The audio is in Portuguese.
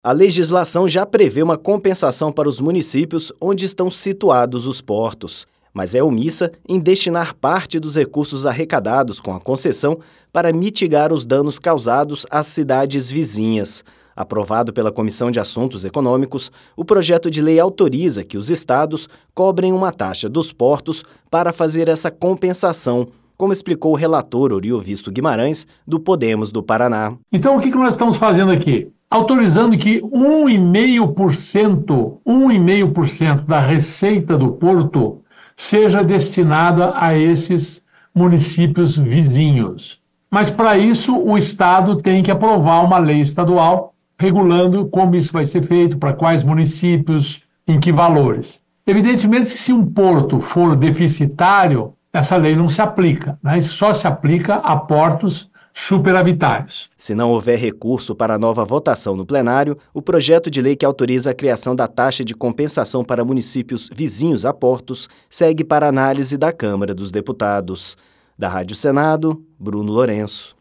A legislação já prevê uma compensação para os municípios onde estão situados os portos, mas é omissa em destinar parte dos recursos arrecadados com a concessão para mitigar os danos causados às cidades vizinhas. Aprovado pela Comissão de Assuntos Econômicos, o projeto de lei autoriza que os estados cobrem uma taxa dos portos para fazer essa compensação, como explicou o relator Oriovisto Guimarães, do Podemos do Paraná. Então, o que nós estamos fazendo aqui? Autorizando que 1,5% da receita do porto seja destinada a esses municípios vizinhos. Mas, para isso, o Estado tem que aprovar uma lei estadual regulando como isso vai ser feito, para quais municípios, em que valores. Evidentemente, se um porto for deficitário, essa lei não se aplica, né? Isso só se aplica a portos superavitários. Se não houver recurso para a nova votação no plenário, o projeto de lei que autoriza a criação da taxa de compensação para municípios vizinhos a portos segue para análise da Câmara dos Deputados. Da Rádio Senado, Bruno Lourenço.